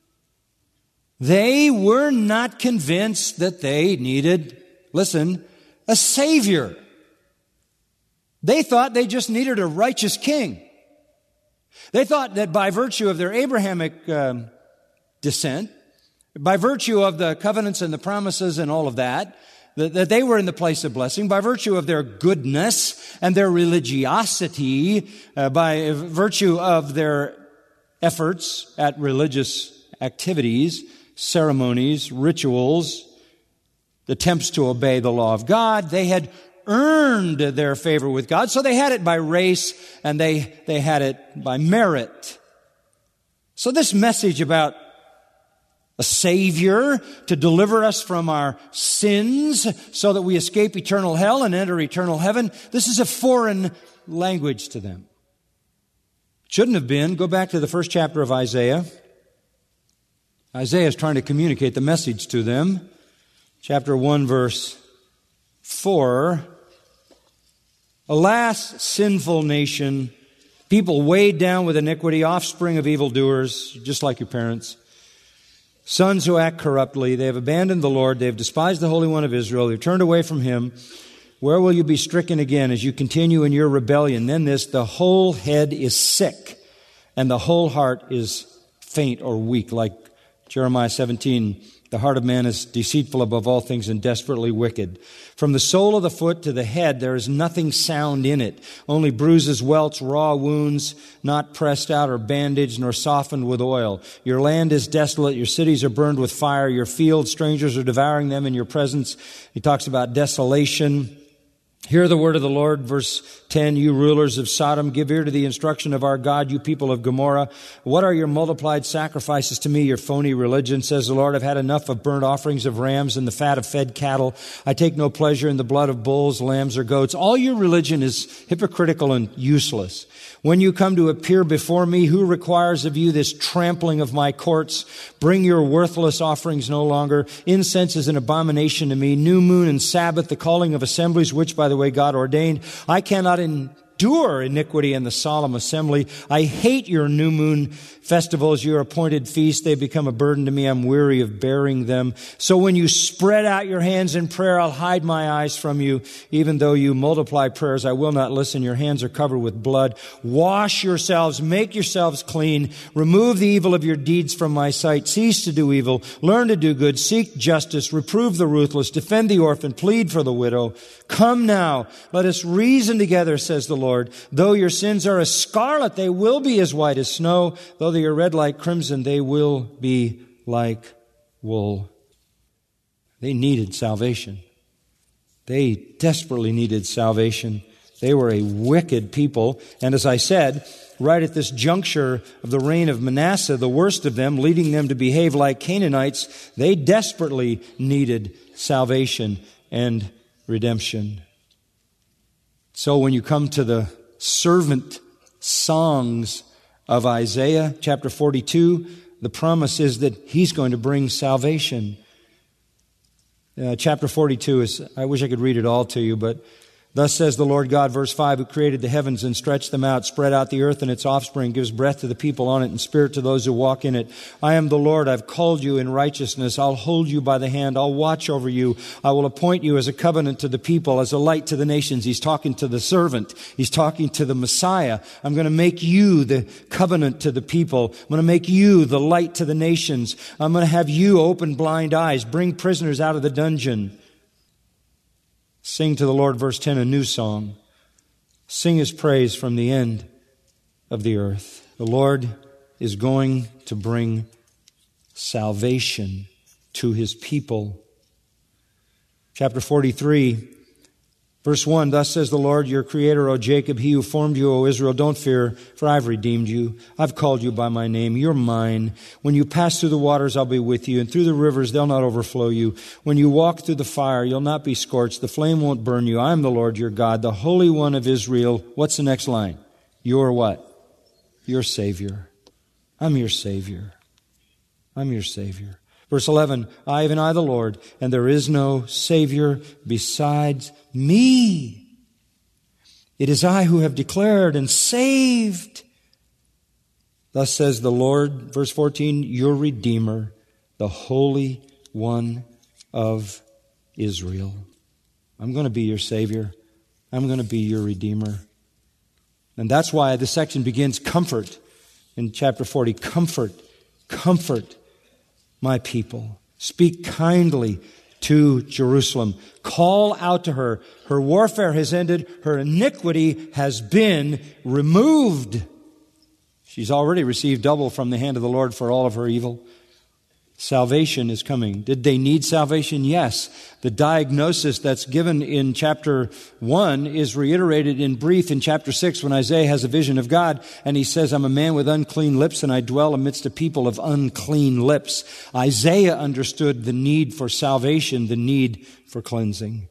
They were not convinced that they needed, listen, a Savior. They thought they just needed a righteous king. They thought that by virtue of their Abrahamic um, descent, by virtue of the covenants and the promises and all of that, that, that they were in the place of blessing, by virtue of their goodness and their religiosity, uh, by virtue of their efforts at religious activities, ceremonies, rituals, attempts to obey the law of God, they had earned their favor with God. So they had it by race and they, they had it by merit. So this message about a Savior to deliver us from our sins so that we escape eternal hell and enter eternal heaven, this is a foreign language to them. Shouldn't have been. Go back to the first chapter of Isaiah. Isaiah is trying to communicate the message to them. Chapter one, verse four. Alas, sinful nation, people weighed down with iniquity, offspring of evildoers, just like your parents. Sons who act corruptly, they have abandoned the Lord, they have despised the Holy One of Israel, they have turned away from Him. Where will you be stricken again as you continue in your rebellion? Then this, the whole head is sick, and the whole heart is faint or weak, like Jeremiah seventeen. The heart of man is deceitful above all things and desperately wicked. From the sole of the foot to the head, there is nothing sound in it. Only bruises, welts, raw wounds, not pressed out or bandaged, nor softened with oil. Your land is desolate. Your cities are burned with fire. Your fields, strangers are devouring them in your presence. He talks about desolation. Hear the word of the Lord, verse ten, you rulers of Sodom, give ear to the instruction of our God, you people of Gomorrah. What are your multiplied sacrifices to me, your phony religion? Says the Lord, I've had enough of burnt offerings of rams and the fat of fed cattle. I take no pleasure in the blood of bulls, lambs, or goats. All your religion is hypocritical and useless. When you come to appear before me, who requires of you this trampling of my courts? Bring your worthless offerings no longer. Incense is an abomination to me. New moon and Sabbath, the calling of assemblies, which, by the way, God ordained. I cannot endure iniquity in the solemn assembly. I hate your new moon festivals, your appointed feasts. They become a burden to me. I'm weary of bearing them. So when you spread out your hands in prayer, I'll hide my eyes from you. Even though you multiply prayers, I will not listen. Your hands are covered with blood. Wash yourselves, make yourselves clean. Remove the evil of your deeds from my sight. Cease to do evil. Learn to do good. Seek justice. Reprove the ruthless. Defend the orphan. Plead for the widow. Come now. Let us reason together, says the Lord. Though your sins are as scarlet, they will be as white as snow. Though they are red like crimson, they will be like wool. They needed salvation. They desperately needed salvation. They were a wicked people. And as I said, right at this juncture of the reign of Manasseh, the worst of them, leading them to behave like Canaanites, they desperately needed salvation and redemption. So when you come to the servant songs of Isaiah chapter forty-two, the promise is that He's going to bring salvation. Uh, chapter forty-two is, I wish I could read it all to you, but Thus says the Lord God, verse five, who created the heavens and stretched them out, spread out the earth and its offspring, gives breath to the people on it and spirit to those who walk in it. I am the Lord. I've called you in righteousness. I'll hold you by the hand. I'll watch over you. I will appoint you as a covenant to the people, as a light to the nations. He's talking to the servant. He's talking to the Messiah. I'm going to make you the covenant to the people. I'm going to make you the light to the nations. I'm going to have you open blind eyes, bring prisoners out of the dungeon. Sing to the Lord, verse ten, a new song. Sing His praise from the end of the earth. The Lord is going to bring salvation to His people. Chapter forty-three, verse one, thus says the Lord, your Creator, O Jacob, He who formed you, O Israel, don't fear, for I've redeemed you. I've called you by my name. You're mine. When you pass through the waters, I'll be with you, and through the rivers, they'll not overflow you. When you walk through the fire, you'll not be scorched. The flame won't burn you. I'm the Lord your God, the Holy One of Israel. What's the next line? You're what? Your Savior. I'm your Savior. I'm your Savior. Verse eleven, I, even I, the Lord, and there is no Savior besides me. It is I who have declared and saved. Thus says the Lord, verse fourteen, your Redeemer, the Holy One of Israel. I'm going to be your Savior. I'm going to be your Redeemer. And that's why this section begins comfort in chapter forty. Comfort, comfort my people. Speak kindly to Jerusalem. Call out to her. Her warfare has ended. Her iniquity has been removed. She's already received double from the hand of the Lord for all of her evil. Salvation is coming. Did they need salvation? Yes. The diagnosis that's given in chapter one is reiterated in brief in chapter six when Isaiah has a vision of God and he says, I'm a man with unclean lips and I dwell amidst a people of unclean lips. Isaiah understood the need for salvation, the need for cleansing.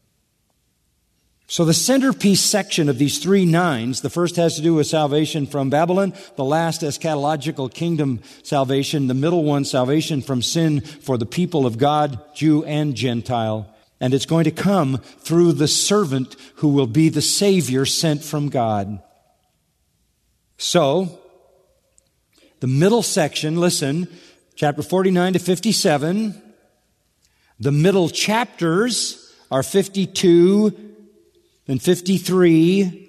So the centerpiece section of these three nines, the first has to do with salvation from Babylon, the last eschatological kingdom salvation, the middle one, salvation from sin for the people of God, Jew and Gentile. And it's going to come through the servant who will be the Savior sent from God. So, the middle section, listen, chapter forty-nine to fifty-seven, the middle chapters are fifty-two and fifty-three,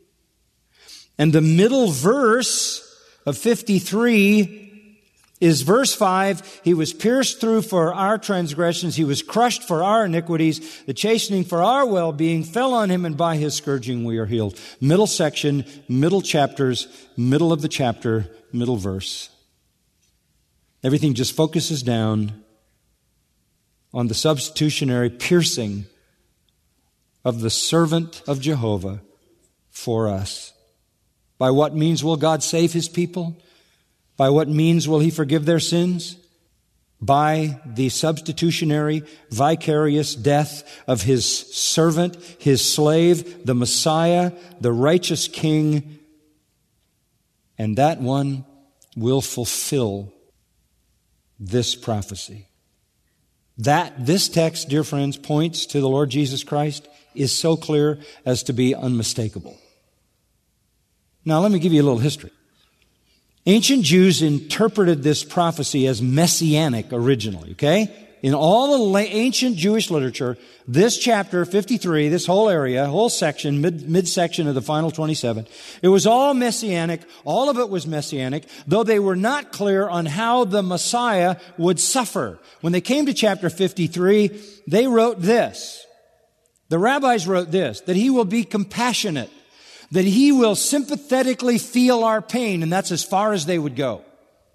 and the middle verse of fifty-three is verse five. He was pierced through for our transgressions. He was crushed for our iniquities. The chastening for our well-being fell on Him, and by His scourging we are healed. Middle section, middle chapters, middle of the chapter, middle verse. Everything just focuses down on the substitutionary piercing of the servant of Jehovah for us. By what means will God save His people? By what means will He forgive their sins? By the substitutionary, vicarious death of His servant, His slave, the Messiah, the righteous King. And that one will fulfill this prophecy. That, this text, dear friends, points to the Lord Jesus Christ is so clear as to be unmistakable. Now, let me give you a little history. Ancient Jews interpreted this prophecy as messianic originally, okay? In all the ancient Jewish literature, this chapter fifty-three, this whole area, whole section, mid, midsection of the final twenty-seven, it was all messianic. All of it was messianic, though they were not clear on how the Messiah would suffer. When they came to chapter fifty-three, they wrote this. The rabbis wrote this, that He will be compassionate, that He will sympathetically feel our pain, and that's as far as they would go.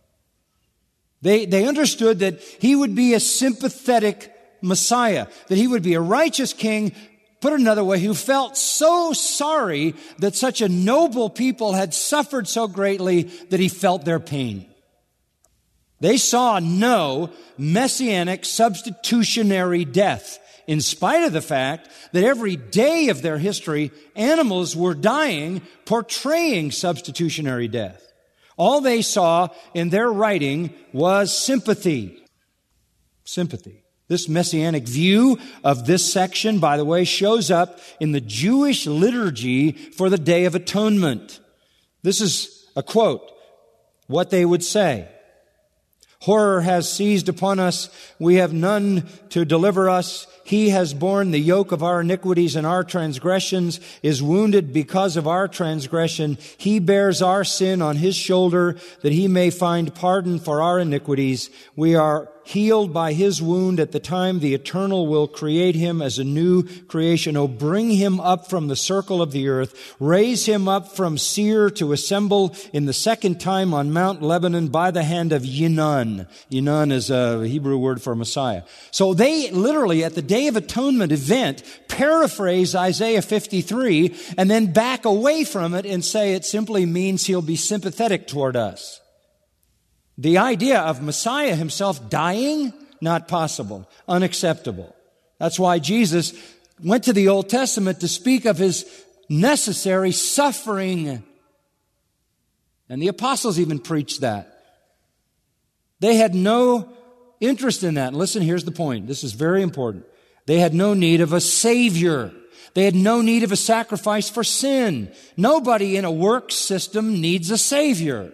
They, they understood that He would be a sympathetic Messiah, that He would be a righteous King, put it another way, who felt so sorry that such a noble people had suffered so greatly that He felt their pain. They saw no messianic substitutionary death, in spite of the fact that every day of their history, animals were dying, portraying substitutionary death. All they saw in their writing was sympathy. Sympathy. This messianic view of this section, by the way, shows up in the Jewish liturgy for the Day of Atonement. This is a quote, what they would say. Horror has seized upon us. We have none to deliver us. He has borne the yoke of our iniquities and our transgressions, is wounded because of our transgression. He bears our sin on His shoulder, that He may find pardon for our iniquities. We are healed by His wound. At the time the Eternal will create Him as a new creation. Oh, bring Him up from the circle of the earth. Raise Him up from Seir to assemble in the second time on Mount Lebanon by the hand of Yinon. Yinon is a Hebrew word for Messiah. So they literally, at the Day of Atonement event, paraphrase Isaiah fifty-three and then back away from it and say it simply means He'll be sympathetic toward us. The idea of Messiah Himself dying, not possible, unacceptable. That's why Jesus went to the Old Testament to speak of His necessary suffering. And the apostles even preached that. They had no interest in that. And listen, here's the point. This is very important. They had no need of a Savior. They had no need of a sacrifice for sin. Nobody in a work system needs a Savior.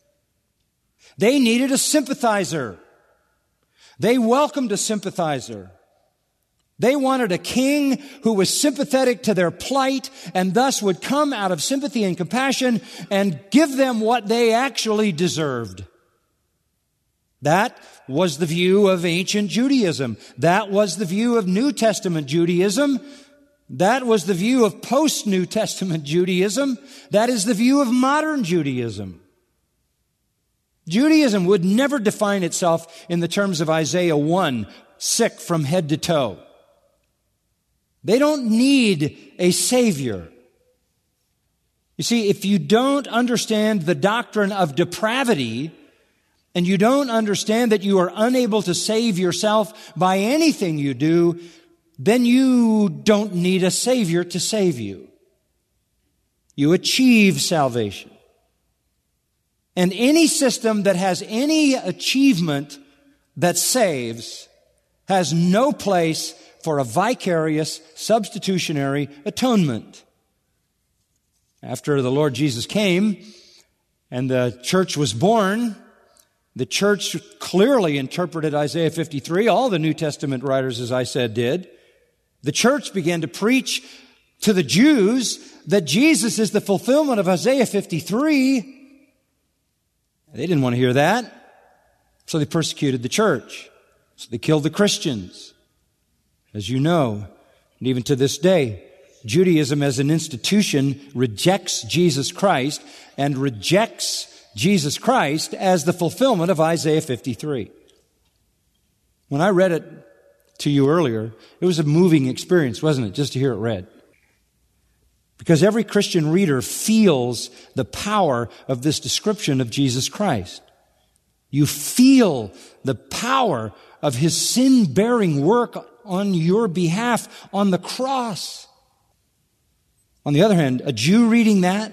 They needed a sympathizer. They welcomed a sympathizer. They wanted a king who was sympathetic to their plight and thus would come out of sympathy and compassion and give them what they actually deserved. That was the view of ancient Judaism. That was the view of New Testament Judaism. That was the view of post-New Testament Judaism. That is the view of modern Judaism. Judaism would never define itself in the terms of Isaiah one, sick from head to toe. They don't need a Savior. You see, if you don't understand the doctrine of depravity, and you don't understand that you are unable to save yourself by anything you do, then you don't need a Savior to save you. You achieve salvation. And any system that has any achievement that saves has no place for a vicarious, substitutionary atonement. After the Lord Jesus came and the church was born, the church clearly interpreted Isaiah fifty-three. All the New Testament writers, as I said, did. The church began to preach to the Jews that Jesus is the fulfillment of Isaiah fifty-three. They didn't want to hear that, so they persecuted the church. So they killed the Christians. As you know, and even to this day, Judaism as an institution rejects Jesus Christ and rejects Jesus Christ as the fulfillment of Isaiah fifty-three. When I read it to you earlier, it was a moving experience, wasn't it, just to hear it read? Because every Christian reader feels the power of this description of Jesus Christ. You feel the power of His sin-bearing work on your behalf on the cross. On the other hand, a Jew reading that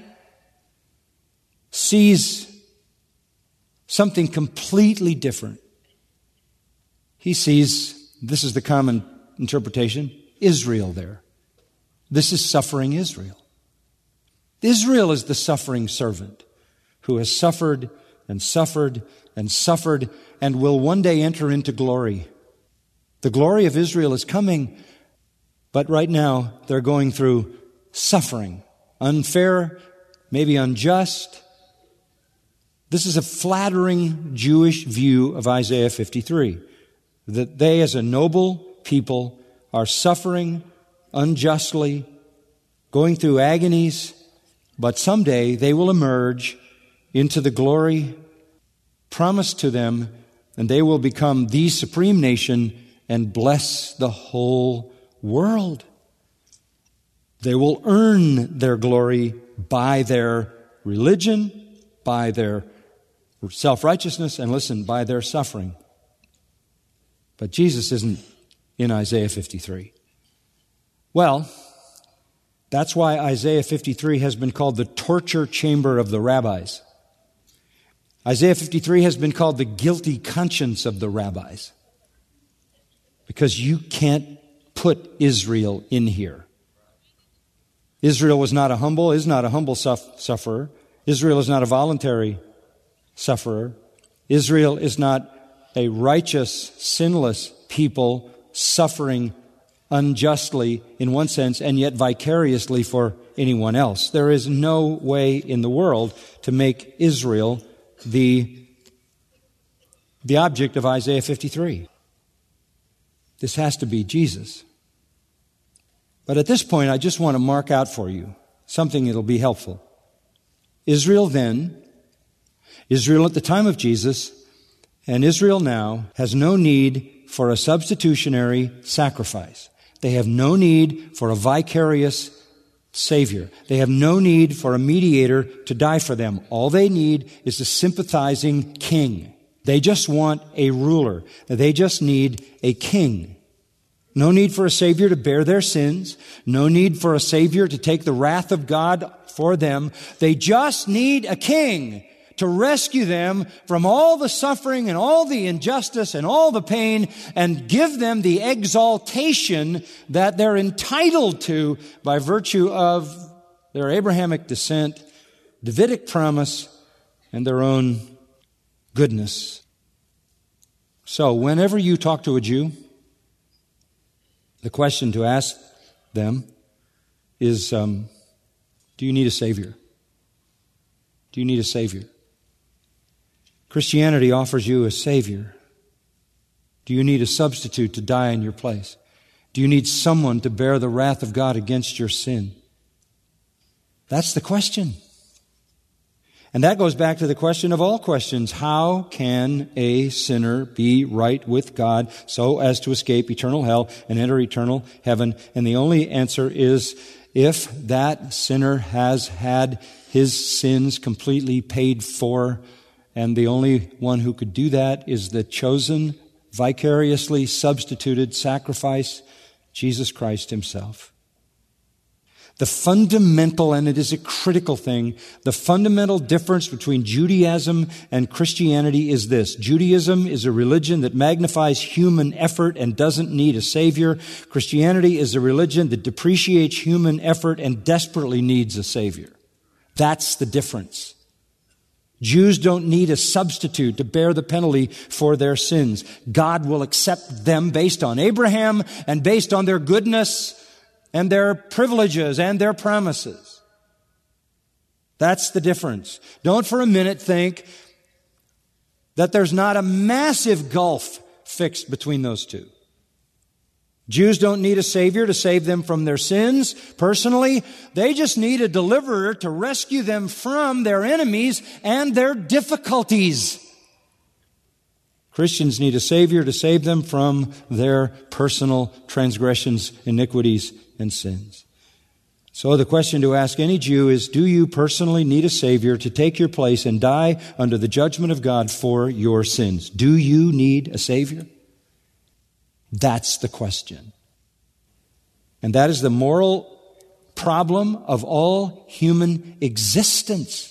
sees something completely different. He sees, this is the common interpretation, Israel there. This is suffering Israel. Israel is the suffering servant who has suffered and suffered and suffered and will one day enter into glory. The glory of Israel is coming, but right now they're going through suffering. Unfair, maybe unjust. This is a flattering Jewish view of Isaiah fifty-three, that they as a noble people are suffering unjustly, going through agonies, but someday they will emerge into the glory promised to them, and they will become the supreme nation and bless the whole world. They will earn their glory by their religion, by their self-righteousness, and listen, by their suffering. But Jesus isn't in Isaiah fifty-three. Well, that's why Isaiah fifty-three has been called the torture chamber of the rabbis. Isaiah fifty-three has been called the guilty conscience of the rabbis. because you can't put Israel in here. Israel was not a humble, is not a humble suff- sufferer. Israel is not a voluntary sufferer. Israel is not a righteous, sinless people suffering unjustly in one sense and yet vicariously for anyone else. There is no way in the world to make Israel the, the object of Isaiah fifty-three. This has to be Jesus. But at this point, I just want to mark out for you something that'll be helpful. Israel then, Israel at the time of Jesus, and Israel now has no need for a substitutionary sacrifice. They have no need for a vicarious Savior. They have no need for a mediator to die for them. All they need is a sympathizing king. They just want a ruler. They just need a king. No need for a Savior to bear their sins. No need for a Savior to take the wrath of God for them. They just need a king to rescue them from all the suffering and all the injustice and all the pain and give them the exaltation that they're entitled to by virtue of their Abrahamic descent, Davidic promise, and their own goodness. So whenever you talk to a Jew, the question to ask them is, um, do you need a Savior? Do you need a Savior? Christianity offers you a Savior. Do you need a substitute to die in your place? Do you need someone to bear the wrath of God against your sin? That's the question. And that goes back to the question of all questions. How can a sinner be right with God so as to escape eternal hell and enter eternal heaven? And the only answer is if that sinner has had his sins completely paid for, and the only one who could do that is the chosen, vicariously substituted sacrifice, Jesus Christ himself. The fundamental, and it is a critical thing, the fundamental difference between Judaism and Christianity is this. Judaism is a religion that magnifies human effort and doesn't need a Savior. Christianity is a religion that depreciates human effort and desperately needs a Savior. That's the difference. Jews don't need a substitute to bear the penalty for their sins. God will accept them based on Abraham and based on their goodness and their privileges and their promises. That's the difference. Don't for a minute think that there's not a massive gulf fixed between those two. Jews don't need a Savior to save them from their sins personally. They just need a deliverer to rescue them from their enemies and their difficulties. Christians need a Savior to save them from their personal transgressions, iniquities, and sins. So the question to ask any Jew is, do you personally need a Savior to take your place and die under the judgment of God for your sins? Do you need a Savior? That's the question. And that is the moral problem of all human existence.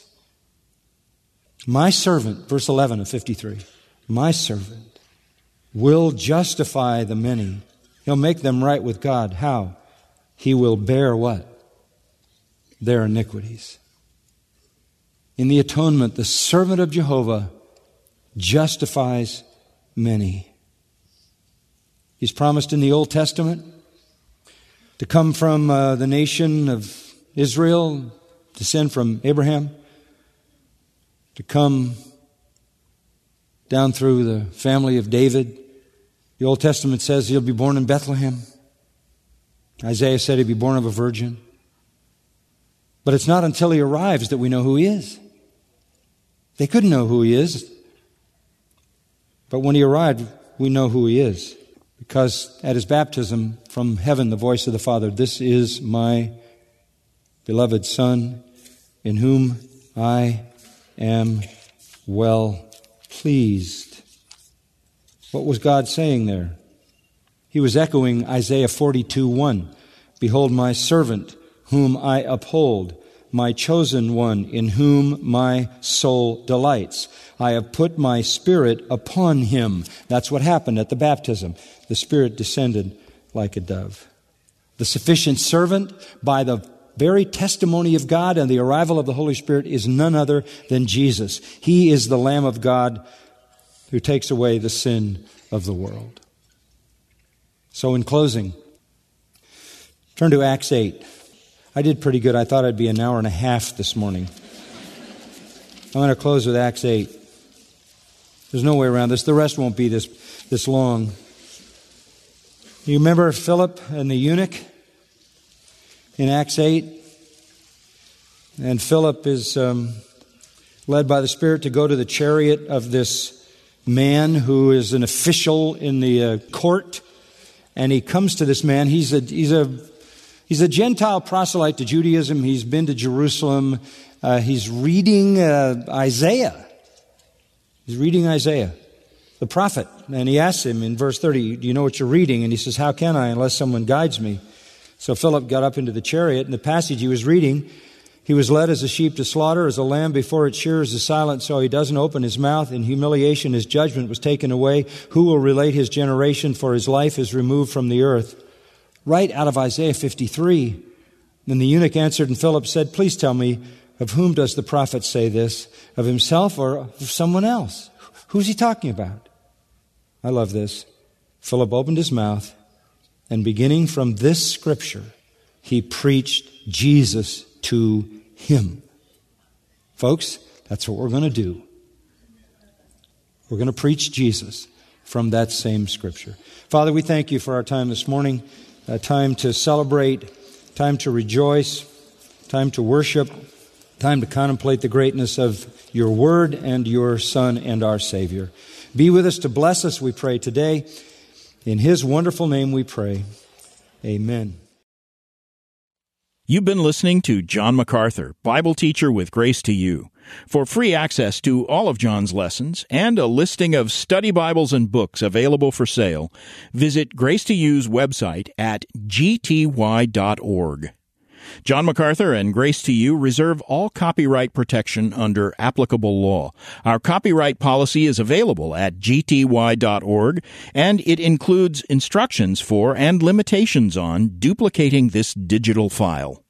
My servant, verse eleven of fifty-three, my servant will justify the many. He'll make them right with God. How? He will bear what? Their iniquities. In the atonement, the servant of Jehovah justifies many. He's promised in the Old Testament to come from uh, the nation of Israel, descend from Abraham, to come down through the family of David. The Old Testament says he'll be born in Bethlehem. Isaiah said he'd be born of a virgin. But it's not until he arrives that we know who he is. They couldn't know who he is. But when he arrived, we know who he is. Because at his baptism, from heaven, the voice of the Father, this is my beloved Son, in whom I am well pleased. What was God saying there? He was echoing Isaiah forty-two one. Behold my servant, whom I uphold, my chosen one, in whom my soul delights. I have put my Spirit upon him. That's what happened at the baptism. The Spirit descended like a dove. The sufficient servant, by the very testimony of God and the arrival of the Holy Spirit, is none other than Jesus. He is the Lamb of God who takes away the sin of the world. So in closing, turn to Acts eight. I did pretty good. I thought I'd be an hour and a half this morning. I'm going to close with Acts eight. There's no way around this. The rest won't be this, this long. You remember Philip and the eunuch in Acts eight? And Philip is um, led by the Spirit to go to the chariot of this man who is an official in the uh, court. And he comes to this man. He's a he's a he's a Gentile proselyte to Judaism. He's been to Jerusalem. Uh, he's reading uh, Isaiah. He's reading Isaiah, the prophet. And he asks him in verse thirty, do you know what you're reading? And he says, how can I unless someone guides me? So Philip got up into the chariot, and the passage he was reading, he was led as a sheep to slaughter, as a lamb before its shearers is silent, so he doesn't open his mouth. In humiliation his judgment was taken away. Who will relate his generation, for his life is removed from the earth? Right out of Isaiah fifty-three. Then the eunuch answered, and Philip said, please tell me, of whom does the prophet say this? Of himself or of someone else? Who's he talking about? I love this. Philip opened his mouth, and beginning from this scripture, he preached Jesus to him. Folks, that's what we're going to do. We're going to preach Jesus from that same scripture. Father, we thank you for our time this morning, a time to celebrate, time to rejoice, time to worship, time to contemplate the greatness of your word and your Son and our Savior. Be with us to bless us, we pray today. In his wonderful name we pray. Amen. You've been listening to John MacArthur, Bible teacher with Grace to You. For free access to all of John's lessons and a listing of study Bibles and books available for sale, visit Grace to You's website at g t y dot org. John MacArthur and Grace to You reserve all copyright protection under applicable law. Our copyright policy is available at g t y dot org, and it includes instructions for and limitations on duplicating this digital file.